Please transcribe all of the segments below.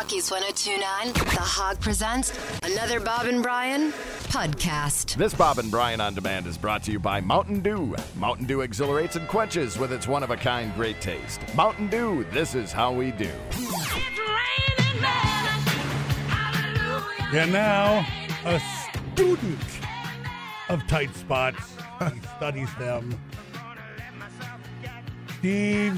Rockies 102.9, The Hog presents another Bob and Brian podcast. This Bob and Brian On Demand is brought to you by Mountain Dew. Mountain Dew exhilarates and quenches with its one-of-a-kind great taste. Mountain Dew, this is how we do. And now, a student of tight spots. He studies them. Steve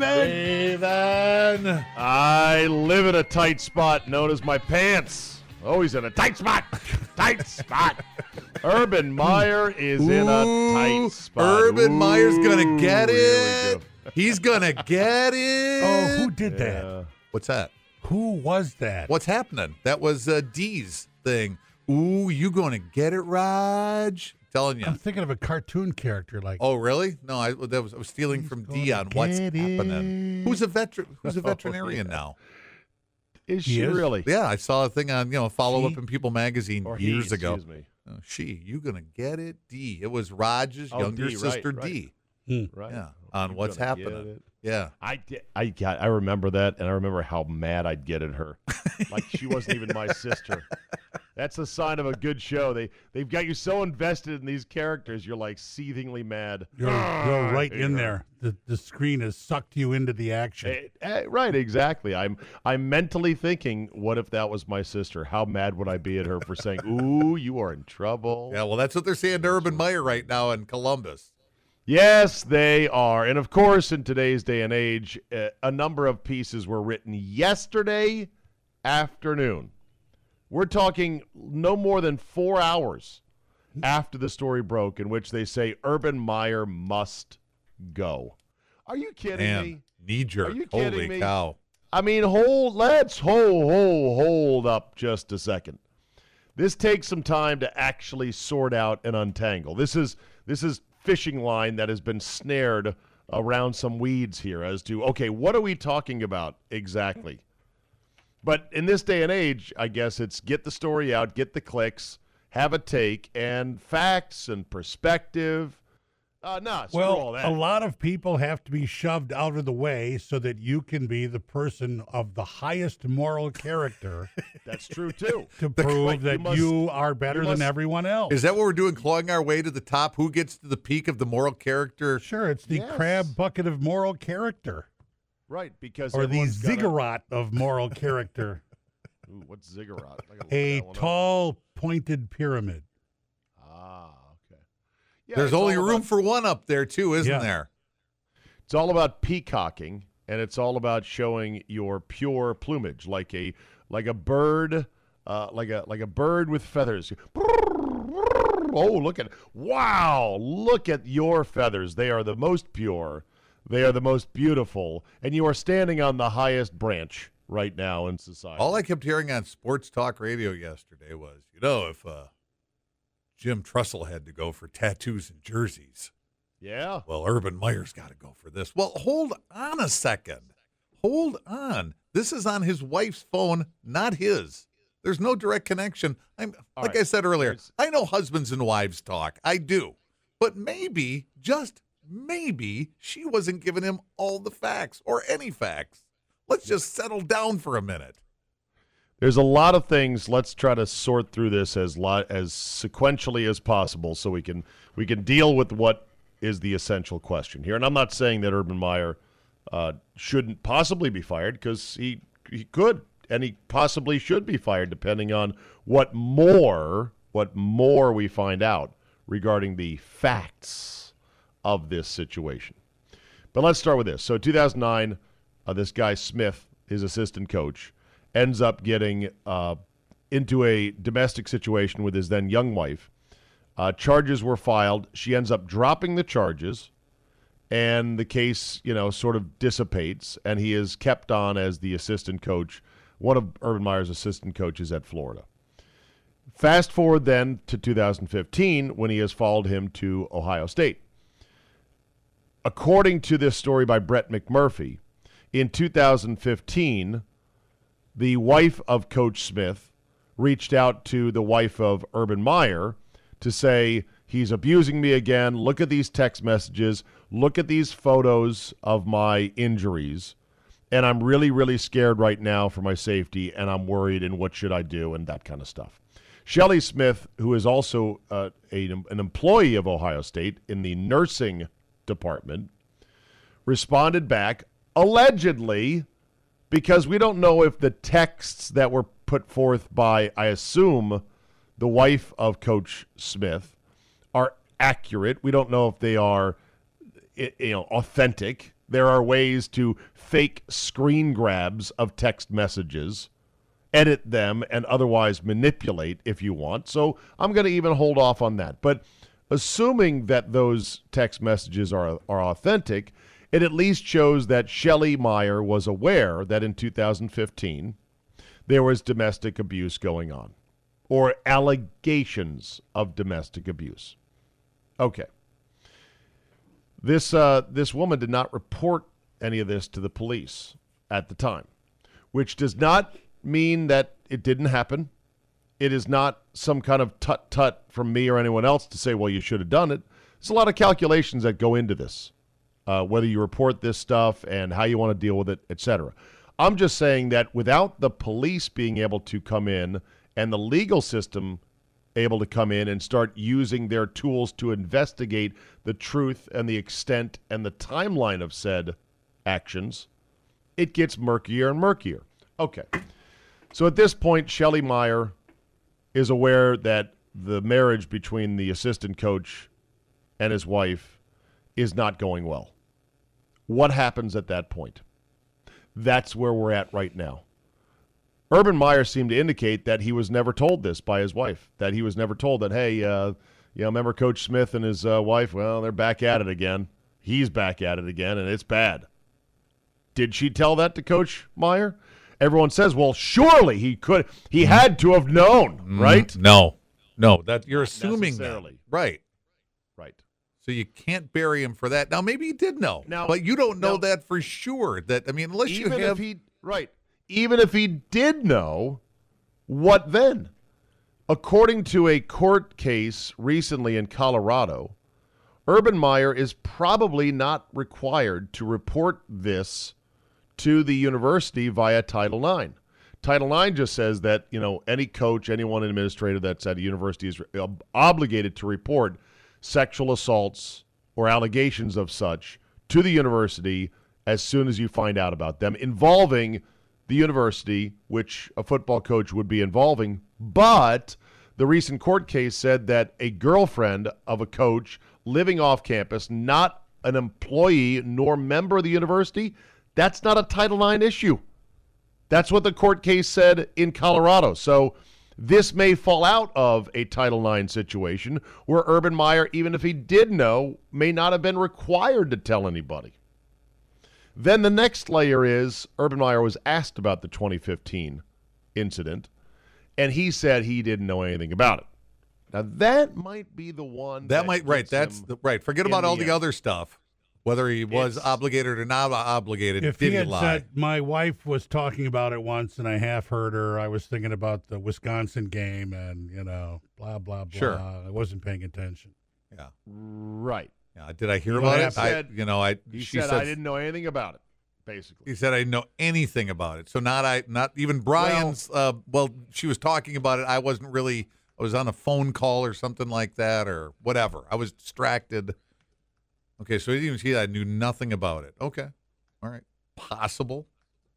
Zabin. I live in a tight spot known as my pants. Always in a tight spot. Tight spot. Urban Meyer is in a tight spot. Urban Meyer's going to get here it. we go. He's going to get it. Oh, who did that? What's that? Who was that? What's happening? That was D's thing. Ooh, you going to get it, Raj? Telling you. I'm thinking of a cartoon character like. Oh, really? No, I was stealing from D on what's happening. Who's a veteran? Who's a veterinarian now? Is she really? Yeah, I saw a thing on Follow Up in People magazine Or years he, ago. excuse me. She, you gonna get it? D. It was Raj's younger D, sister right. D. Right. Yeah, on You what's gonna get happening. it. Yeah. I remember that, and I remember how mad I'd get at her. Like she wasn't even my sister. That's a sign of a good show. They've got you so invested in these characters, you're like seethingly mad. You're right in there. The screen has sucked you into the action. Right, exactly. I'm mentally thinking, what if that was my sister? How mad would I be at her for saying, "Ooh, you are in trouble"? Yeah, well, that's what they're saying to Urban Meyer right now in Columbus. Yes, they are. And of course, in today's day and age, a number of pieces were written yesterday afternoon. We're talking no more than 4 hours after the story broke, in which they say Urban Meyer must go. Are you kidding me? Knee jerk. Are you kidding Holy me? cow. I mean, let's hold up just a second. This takes some time to actually sort out and untangle. This is fishing line that has been snared around some weeds here as to, okay, what are we talking about exactly? But in this day and age, I guess it's get the story out, get the clicks, have a take, and facts and perspective. Screw all that. A lot of people have to be shoved out of the way so that you can be the person of the highest moral character. That's true, too. To prove Right, that you are better than everyone else. Is that what we're doing, clawing our way to the top? Who gets to the peak of the moral character? Sure, it's the crab bucket of moral character. Right, because Or the everyone's got ziggurat of moral character. Ooh, what's ziggurat? I gotta look A that one up. tall, pointed pyramid. Okay. Yeah, There's it's only all room about- for one up there, too, isn't Yeah. there? It's all about peacocking, and it's all about showing your pure plumage, like a bird, like a bird with feathers. Oh, look at your feathers. They are the most pure. They are the most beautiful, and you are standing on the highest branch right now in society. All I kept hearing on sports talk radio yesterday was, if Jim Trussell had to go for tattoos and jerseys, Yeah. well, Urban Meyer's got to go for this. Well, hold on a second. Hold on. This is on his wife's phone, not his. There's no direct connection. I said earlier, I know husbands and wives talk. I do. But maybe, just maybe, she wasn't giving him all the facts or any facts. Let's just settle down for a minute. There's a lot of things. Let's try to sort through this as sequentially as possible, so we can deal with what is the essential question here. And I'm not saying that Urban Meyer shouldn't possibly be fired, because he could, and he possibly should be fired, depending on what more we find out regarding the facts of this situation. But let's start with this. So 2009, this guy Smith, his assistant coach, ends up getting into a domestic situation with his then young wife. Charges were filed. She ends up dropping the charges, and the case, sort of dissipates, and he is kept on as the assistant coach, one of Urban Meyer's assistant coaches at Florida. Fast forward then to 2015, when he has followed him to Ohio State. According to this story by Brett McMurphy, in 2015, the wife of Coach Smith reached out to the wife of Urban Meyer to say, he's abusing me again. Look at these text messages. Look at these photos of my injuries. and I'm really, really scared right now for my safety, and I'm worried, and what should I do, and that kind of stuff. Shelley Smith, who is also an employee of Ohio State in the nursing department, responded back, allegedly, because we don't know if the texts that were put forth by, I assume, the wife of Coach Smith are accurate. We don't know if they are, authentic. There are ways to fake screen grabs of text messages, edit them, and otherwise manipulate if you want. So I'm going to even hold off on that. But assuming that those text messages are authentic, it at least shows that Shelley Meyer was aware that in 2015 there was domestic abuse going on, or allegations of domestic abuse. Okay. This woman did not report any of this to the police at the time, which does not mean that it didn't happen. It is not some kind of tut-tut from me or anyone else to say, well, you should have done it. There's a lot of calculations that go into this, whether you report this stuff and how you want to deal with it, etc. I'm just saying that without the police being able to come in and the legal system able to come in and start using their tools to investigate the truth and the extent and the timeline of said actions, it gets murkier and murkier. Okay. So at this point, Shelley Meyer is aware that the marriage between the assistant coach and his wife is not going well. What happens at that point? That's where we're at right now. Urban Meyer seemed to indicate that he was never told this by his wife, that he was never told that, hey, remember Coach Smith and his wife? Well, they're back at it again. He's back at it again, and it's bad. Did she tell that to Coach Meyer? Everyone says, well, surely he had to have known, right? No, that you're assuming that. Right. So you can't bury him for that. Now, maybe he did know, but you don't know that for sure. Unless you have... Even if he did know, what then? According to a court case recently in Colorado, Urban Meyer is probably not required to report this to the university via Title IX. Title IX just says that, any coach, anyone administrator that's at a university is obligated to report sexual assaults or allegations of such to the university as soon as you find out about them, involving the university, which a football coach would be involving. But the recent court case said that a girlfriend of a coach living off campus, not an employee nor member of the university, that's not a Title IX issue. That's what the court case said in Colorado. So this may fall out of a Title IX situation where Urban Meyer, even if he did know, may not have been required to tell anybody. Then the next layer is Urban Meyer was asked about the 2015 incident, and he said he didn't know anything about it. Now, that might be the one. Right. Forget about all the other stuff, whether he was obligated or not obligated. If he had said, my wife was talking about it once and I half heard her, I was thinking about the Wisconsin game and, blah, blah, blah. Sure. I wasn't paying attention. Yeah. Right. Yeah, did I hear about it? She said I didn't know anything about it. Basically, he said I didn't know anything about it. So not even Brian's. She was talking about it. I wasn't really. I was on a phone call or something like that, or whatever. I was distracted. Okay, so he didn't even see that. I knew nothing about it. Okay, all right, possible.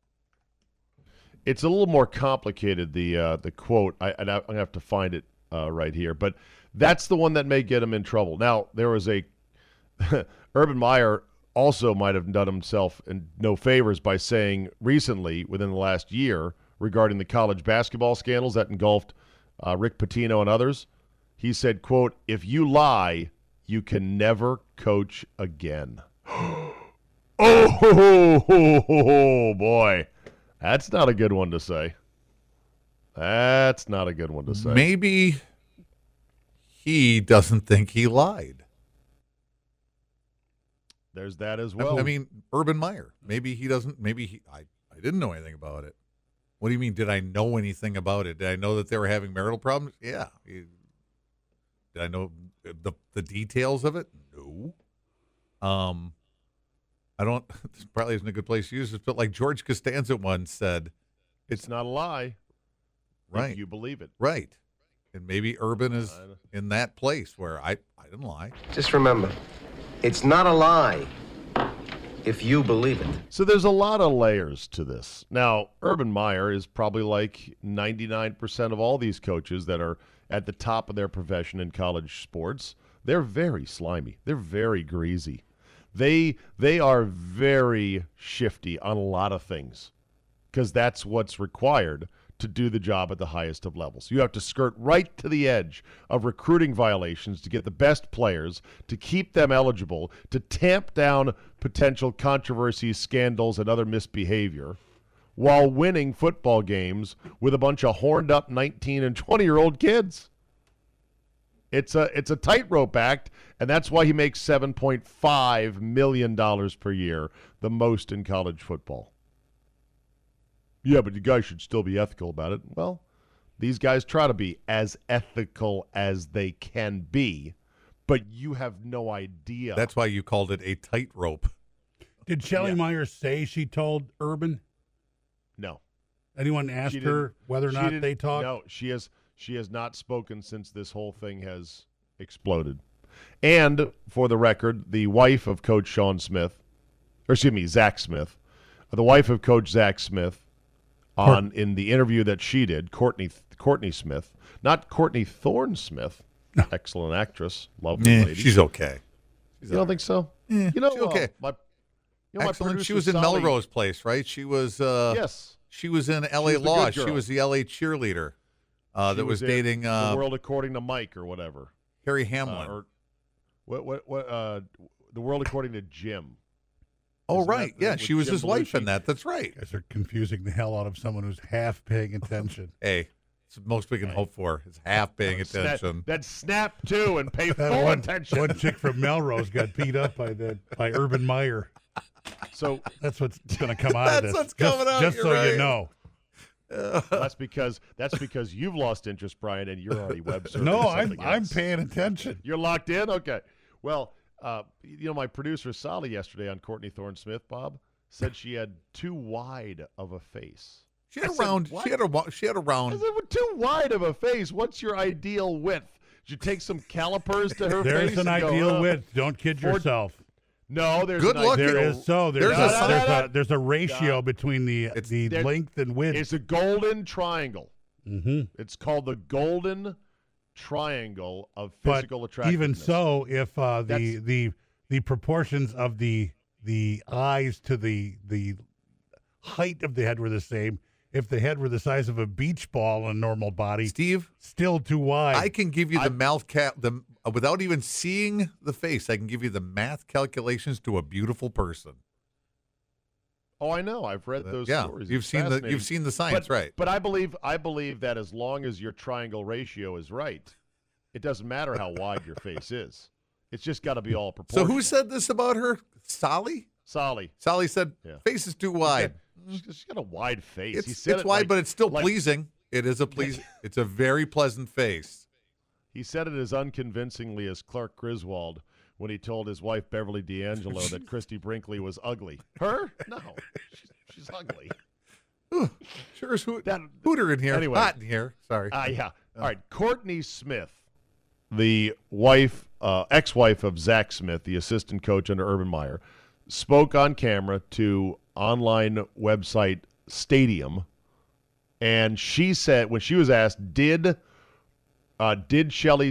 It's a little more complicated. The quote. I'm gonna have to find it right here, but that's the one that may get him in trouble. Now there was a. Urban Meyer also might have done himself no favors by saying recently, within the last year, regarding the college basketball scandals that engulfed Rick Pitino and others, he said, quote, if you lie, you can never coach again. Oh, boy. That's not a good one to say. Maybe he doesn't think he lied. There's that as well. Urban Meyer. Maybe he doesn't. I didn't know anything about it. What do you mean, did I know anything about it? Did I know that they were having marital problems? Yeah. Did I know the details of it? No. I don't. This probably isn't a good place to use this, but like George Costanza once said, It's not a lie. Right. If you believe it. right. And maybe Urban is in that place where I didn't lie. Just remember, it's not a lie if you believe it. So there's a lot of layers to this. Now, Urban Meyer is probably like 99% of all these coaches that are at the top of their profession in college sports. They're very slimy. They're very greasy. They are very shifty on a lot of things because that's what's required to do the job at the highest of levels. You have to skirt right to the edge of recruiting violations to get the best players, to keep them eligible, to tamp down potential controversies, scandals, and other misbehavior while winning football games with a bunch of horned-up 19- and 20-year-old kids. It's a tightrope act, and that's why he makes $7.5 million per year, the most in college football. Yeah, but you guys should still be ethical about it. Well, these guys try to be as ethical as they can be, but you have no idea. That's why you called it a tightrope. Did Shelley Meyer say she told Urban? No. Anyone asked her whether or not they talked? No, she has not spoken since this whole thing has exploded. And for the record, the wife of Coach Zach Smith, the wife of Coach Zach Smith, in the interview that she did, Courtney Smith, not Courtney Thorne Smith, excellent actress, lovely lady. She's okay. You don't think so? Yeah, you know, she's okay. Excellent. She was in Sally, Melrose Place, right? She was. Yes. She was in L.A. Law. She was the L.A. cheerleader that was dating The World According to Mike or whatever. Harry Hamlin. Or The World According to Jim. Oh, Isn't right. Yeah, she was Jim his wife in Belushi? that. That's right. You guys are confusing the hell out of someone who's half paying attention. Hey, it's the most we can hope for is half paying attention. Then snap to and pay That full attention. one chick from Melrose got beat up by Urban Meyer. So That's what's going to come out of That's this. what's coming out, Just you're so right. you know. that's because you've lost interest, Brian, and you're already web surfing. No, something I'm else. paying attention. You're locked in? Okay. Well, my producer Sally yesterday on Courtney Thorne Smith, Bob, said she had too wide of a face. She had I a said, round. what? She had a I round. said, well, too wide of a face. What's your ideal width? Did you take some calipers to her face? There's an and go, ideal width. Don't kid Four- yourself. No, there's Good an luck. ideal. There is so. There's a ratio between the there- length and width. It's a golden triangle. Mm-hmm. It's called the golden triangle of But physical attractiveness. even so, if the proportions of the eyes to the height of the head were the same, if the head were the size of a beach ball in a normal body, Steve, still too wide. I can give you the without even seeing the face. I can give you the math calculations to a beautiful person. Oh, I know. I've read those Yeah, stories. you've It's seen fascinating. the science, but, right? But I believe that as long as your triangle ratio is right, it doesn't matter how wide your face is. It's just got to be all So proportional. who said this about her? Sally? Sally? Sally said Yeah. face is too wide. She's got a wide face. He It's said it wide, like- but it's still like- pleasing. It is a pleasing. It's a very pleasant face. He said it as unconvincingly as Clark Griswold when he told his wife Beverly D'Angelo that Christy Brinkley was ugly. Her? No, she's ugly. Sure is Hooter in here. Anyway. Hot in here. Sorry. Yeah. All right. Courtney Smith, the wife, ex-wife of Zach Smith, the assistant coach under Urban Meyer, spoke on camera to online website Stadium, and she said when she was asked, did Shelley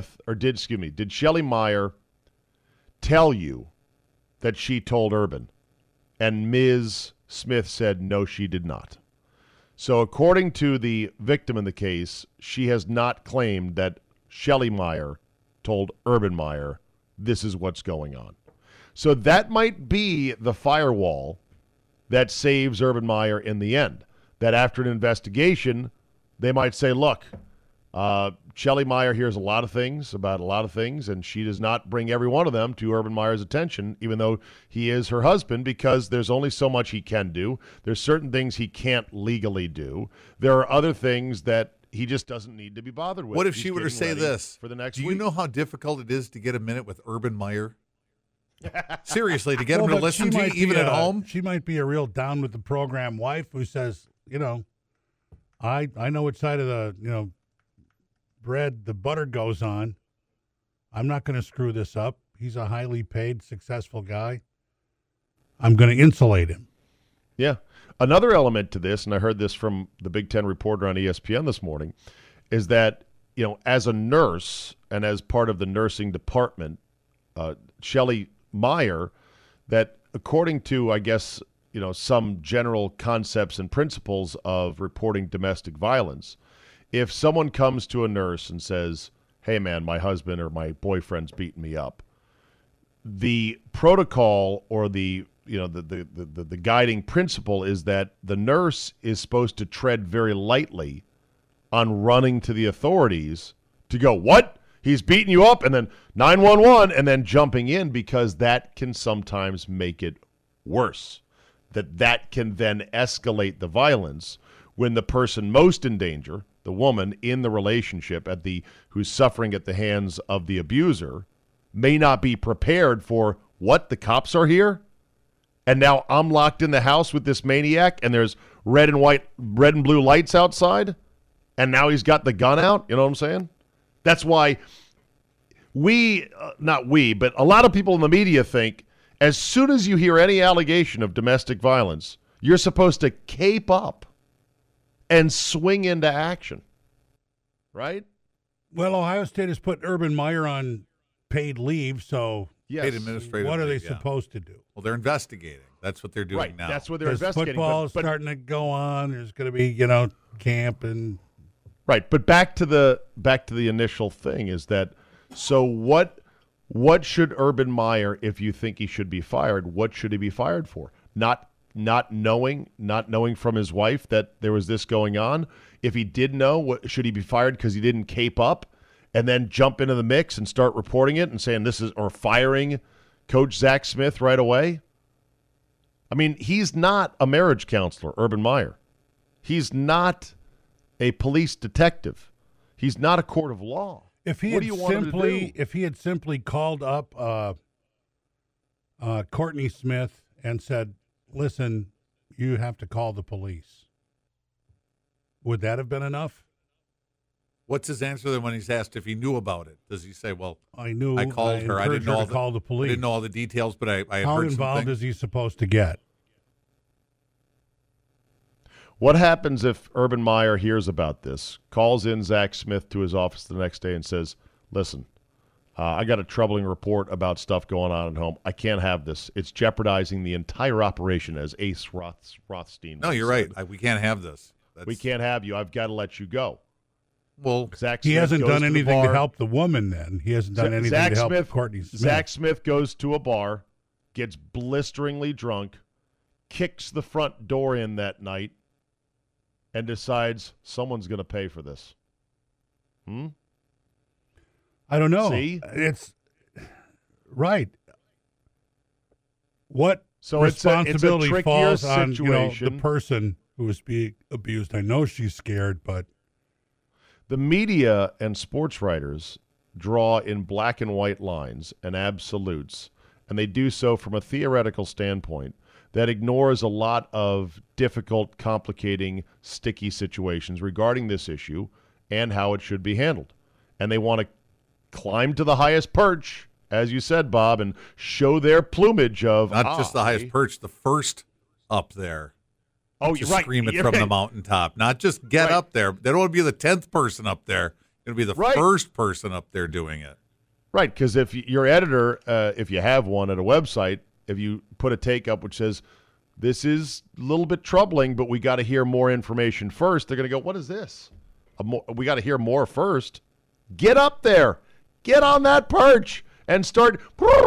Meyer tell you that she told Urban? And Ms. Smith said, no, she did not. So according to the victim in the case, she has not claimed that Shelley Meyer told Urban Meyer this is what's going on. So that might be the firewall that saves Urban Meyer in the end. That after an investigation, they might say, look, Shelley Meyer hears a lot of things about a lot of things, and she does not bring every one of them to Urban Meyer's attention, even though he is her husband, because there's only so much he can do. There's certain things he can't legally do. There are other things that he just doesn't need to be bothered with. What if He's she were to getting say ready this? for the next Do you week. know how difficult it is to get a minute with Urban Meyer? Seriously, to get him to but listen she to you, might be even at home? She might be a real down with the program wife who says, I know which side of the, bread the butter goes on. I'm not going to screw this up. He's a highly paid, successful guy. I'm going to insulate him. Yeah. Another element to this, and I heard this from the Big Ten reporter on ESPN this morning, is that, as a nurse and as part of the nursing department, Shelley Meyer, that according to, I guess, some general concepts and principles of reporting domestic violence, if someone comes to a nurse and says, hey, man, my husband or my boyfriend's beating me up, the protocol or the guiding principle is that the nurse is supposed to tread very lightly on running to the authorities to go, what? He's beating you up, and then 911, and then jumping in, because that can sometimes make it worse. That can then escalate the violence when the person most in danger, the woman in the relationship who's suffering at the hands of the abuser, may not be prepared for, what, the cops are here? And now I'm locked in the house with this maniac, and there's red and blue lights outside, and now he's got the gun out? You know what I'm saying? That's why but a lot of people in the media think as soon as you hear any allegation of domestic violence, you're supposed to cape up and swing into action. Right? Well, Ohio State has put Urban Meyer on paid leave, so paid administrative what are they leave, supposed to do? Well, they're investigating. That's what they're doing now. That's what they're investigating. Football's starting to go on. There's going to be, camp and right. But back to the initial thing is that, so what should Urban Meyer, if you think he should be fired, what should he be fired for? Not knowing from his wife that there was this going on. If he did know, should he be fired because he didn't cape up and then jump into the mix and start reporting it and saying or firing Coach Zach Smith right away? I mean, he's not a marriage counselor, Urban Meyer. He's not a police detective. He's not a court of law. If he had simply called up Courtney Smith and said, listen, you have to call the police, would that have been enough? What's his answer then when he's asked if he knew about it? Does he say, well, I called her. I didn't know call the police. I didn't know all the details, but I had How heard involved something. is he supposed to get? What happens if Urban Meyer hears about this, calls in Zach Smith to his office the next day and says, listen, I got a troubling report about stuff going on at home. I can't have this. It's jeopardizing the entire operation, as Ace Rothstein No, you're said. right. We can't have this. We can't have you. I've got to let you go. Well, Zach he Smith hasn't goes done to the anything to bar. help the woman then. He hasn't done anything Zach to help Smith, Courtney Smith. Zach Smith goes to a bar, gets blisteringly drunk, kicks the front door in that night, and decides someone's going to pay for this. I don't know. See? It's right. What So it's a responsibility trickier falls on the situation. person who is being abused? I know she's scared, but The media and sports writers draw in black and white lines and absolutes, and they do so from a theoretical standpoint that ignores a lot of difficult, complicating, sticky situations regarding this issue and how it should be handled. And they want to climb to the highest perch, as you said, Bob, and show their plumage of not just the highest perch, the first up there. Oh, Just you're right. scream it You're from the right. mountaintop. Not just get up there. They don't want to be the 10th person up there. It'll be the first person up there doing it. Right, because if your editor, if you have one at a website, if you put a take up which says, this is a little bit troubling, but we got to hear more information first, they're going to go, what is this? We got to hear more first. Get up there. Get on that perch and start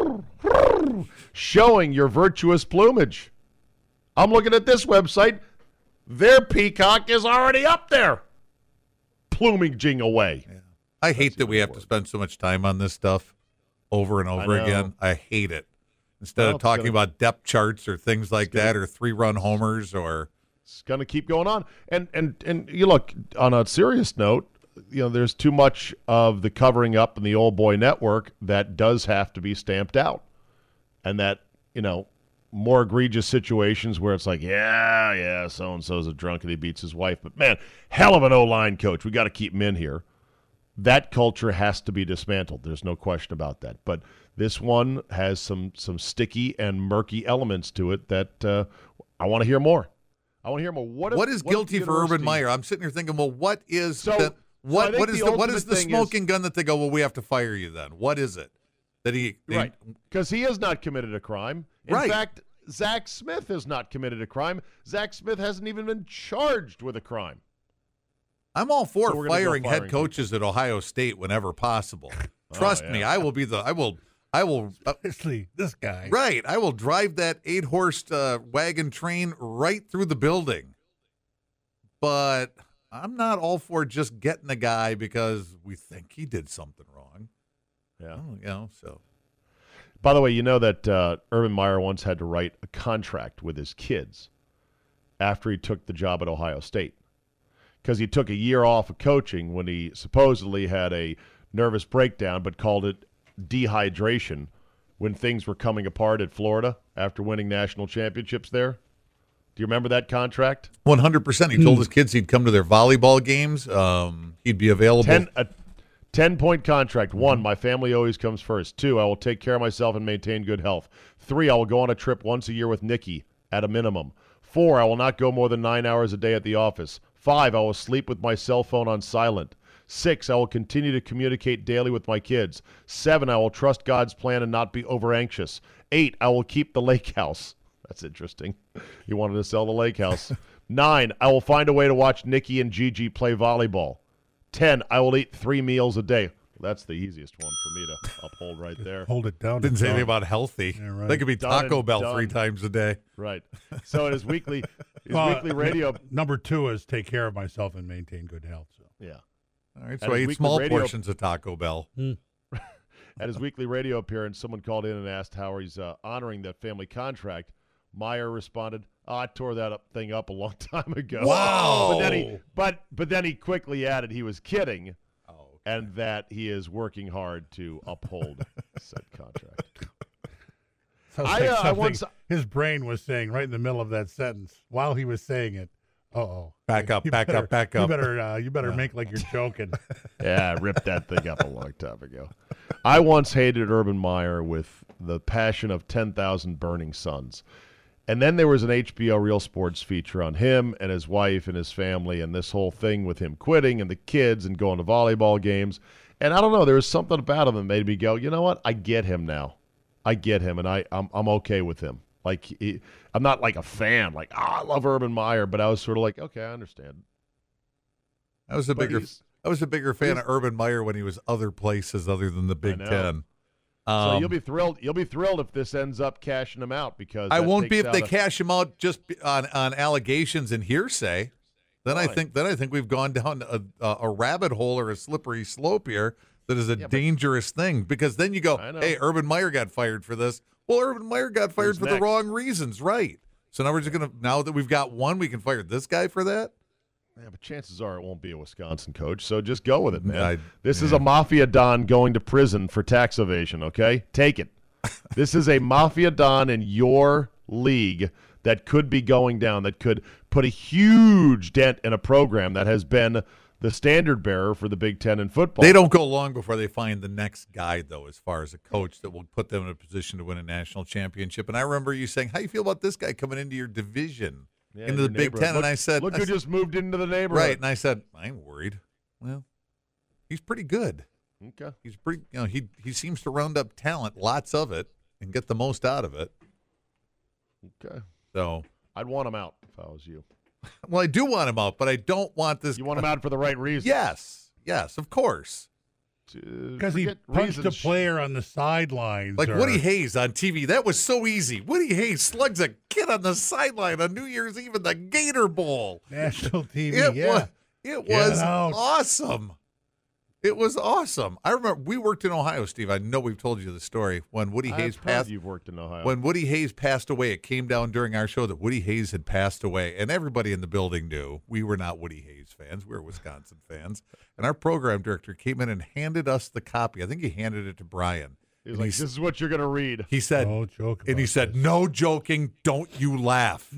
showing your virtuous plumage. I'm looking at this website. Their peacock is already up there, plumaging away. Yeah. I hate that we have to spend so much time on this stuff over and over again. I hate it. Instead of talking about depth charts or things like that, or 3-run homers, or it's going to keep going on. And you look, on a serious note, there's too much of the covering up in the old boy network that does have to be stamped out. and that, more egregious situations where it's like, yeah, so-and-so's a drunk and he beats his wife, but man, hell of an O-line coach. We got to keep him in here. That culture has to be dismantled. There's no question about that. But this one has some sticky and murky elements to it that I want to hear more. I want to hear more. What is guilty for Urban Meyer? I'm sitting here thinking, well, what is the smoking gun that they go, well, we have to fire you then? What is it that right? Because he has not committed a crime. In fact, Zach Smith has not committed a crime. Zach Smith hasn't even been charged with a crime. I'm all for firing head coaches at Ohio State whenever possible. Trust me, I will. Especially this guy. Right. I will drive that 8-horse wagon train right through the building. But I'm not all for just getting a guy because we think he did something wrong. Yeah. So. By the way, you know that Urban Meyer once had to write a contract with his kids after he took the job at Ohio State, because he took a year off of coaching when he supposedly had a nervous breakdown, but called it dehydration when things were coming apart at Florida after winning national championships there. Do you remember that contract? 100%. He told his kids he'd come to their volleyball games. He'd be available. 10-point contract. 1, my family always comes first. 2, I will take care of myself and maintain good health. 3, I will go on a trip once a year with Nikki at a minimum. 4, I will not go more than 9 hours a day at the office. 5, I will sleep with my cell phone on silent. 6, I will continue to communicate daily with my kids. 7, I will trust God's plan and not be over-anxious. 8, I will keep the lake house. That's interesting. He wanted to sell the lake house. 9, I will find a way to watch Nikki and Gigi play volleyball. 10, I will eat 3 meals a day. That's the easiest one for me to uphold right there. Hold it down. Didn't say anything about healthy. Yeah, right. They could be Taco Bell 3 times a day. Right. So in his weekly radio. Number 2 is take care of myself and maintain good health. So. Yeah. All right, so I eat small portions of Taco Bell. At his weekly radio appearance, someone called in and asked how he's honoring that family contract. Meyer responded, I tore that thing up a long time ago. Wow. But then he quickly added he was kidding, and that he is working hard to uphold said contract. His brain was saying right in the middle of that sentence while he was saying it. Back up. You better make like you're joking. Yeah, I ripped that thing up a long time ago. I once hated Urban Meyer with the passion of 10,000 burning suns. And then there was an HBO Real Sports feature on him and his wife and his family and this whole thing with him quitting and the kids and going to volleyball games. And I don't know, there was something about him that made me go, you know what? I get him now. I get him, and I'm okay with him. Like, I'm not like a fan, like, I love Urban Meyer, but I was sort of like, okay, I understand. I was a bigger fan of Urban Meyer when he was other places other than the Big Ten. So you'll be thrilled. You'll be thrilled if this ends up cashing him out, because I won't be if they cash him out just on allegations and hearsay. Then I think we've gone down a rabbit hole or a slippery slope here that is a dangerous thing, because then you go, hey, Urban Meyer got fired for this. Well, Urban Meyer got fired for the wrong reasons, right? So now we're just now that we've got one, we can fire this guy for that. Yeah, but chances are it won't be a Wisconsin coach, so just go with it, man. This is a mafia don going to prison for tax evasion, okay? Take it. This is a mafia don in your league that could be going down, that could put a huge dent in a program that has been the standard bearer for the Big Ten in football. They don't go long before they find the next guy, though, as far as a coach that will put them in a position to win a national championship. And I remember you saying, how do you feel about this guy coming into your division? Into the Big Ten, and I said, "Look who just moved into the neighborhood." Right, and I said, "I ain't worried." Well, he's pretty good. Okay, he's pretty. He seems to round up talent, lots of it, and get the most out of it. Okay, so I'd want him out if I was you. Well, I do want him out, but I don't want this. You want him out for the right reason? Yes, of course. Because he punched a player on the sidelines. Like Woody Hayes on TV. That was so easy. Woody Hayes slugs a kid on the sideline on New Year's Eve in the Gator Bowl. National TV, It was awesome. It was awesome. I remember we worked in Ohio, Steve. I know we've told you the story. When Woody Hayes passed, you've worked in Ohio. When Woody Hayes passed away, it came down during our show that Woody Hayes had passed away, and everybody in the building knew. We were not Woody Hayes fans. We were Wisconsin fans. And our program director came in and handed us the copy. I think he handed it to Brian. He's like, this is what you're going to read. He said, no joke. And he said, no joking, don't you laugh.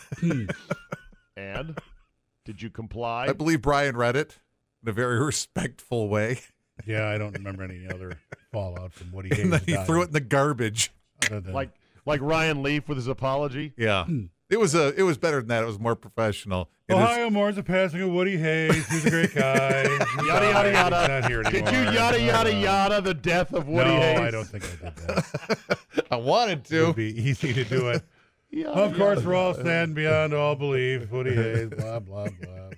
And did you comply? I believe Brian read it in a very respectful way. Yeah, I don't remember any other fallout from Woody Hayes. And then he dying. threw it in the garbage. Other than- like Ryan Leaf with his apology? Yeah. It was better than that. It was more professional. Ohio mourns the passing of Woody Hayes. He's a great guy. Yada, yada, yada. He's not here Did anymore. you yada, yada, yada the death of Woody no, Hayes? I don't think I did that. I wanted It to. would be easy to do it. Yada, Of course, yada. we're all stand beyond all belief. Woody Hayes, blah, blah, blah,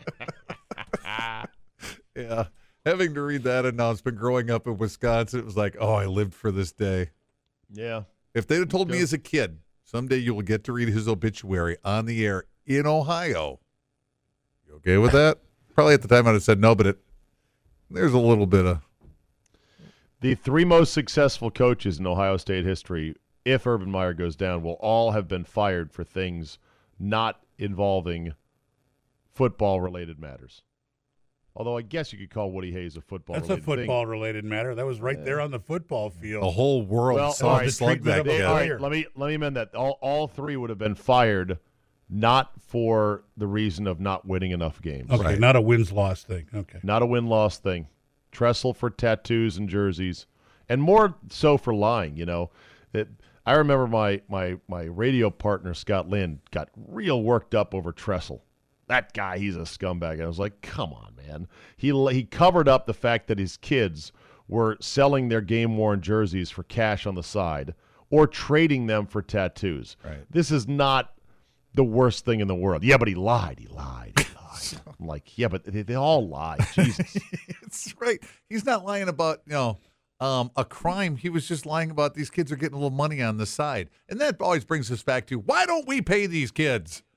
blah. Yeah. Having to read that announcement growing up in Wisconsin, it was like, oh, I lived for this day. Yeah. If they'd have told me as a kid, someday you will get to read his obituary on the air in Ohio. You okay with that? Probably at the time I'd have said no, but there's a little bit of. The 3 most successful coaches in Ohio State history, if Urban Meyer goes down, will all have been fired for things not involving football-related matters. Although I guess you could call Woody Hayes a football-related That's a football-related matter. That was right there on the football field. The whole world Well, saw all him right, slug that treatment of a kid. All player. right, let me amend that. All 3 would have been fired, not for the reason of not winning enough games. Okay, Right. not a wins-loss thing. Okay. Not a win-loss thing. Tressel for tattoos and jerseys, and more so for lying. You know, I remember my radio partner Scott Lynn got real worked up over Tressel. That guy, he's a scumbag. And I was like, come on, man. He covered up the fact that his kids were selling their game-worn jerseys for cash on the side or trading them for tattoos. Right. This is not the worst thing in the world. Yeah, but he lied. He lied. I'm like, yeah, but they all lie. Jesus. It's right. He's not lying about, a crime. He was just lying about these kids are getting a little money on the side. And that always brings us back to, why don't we pay these kids?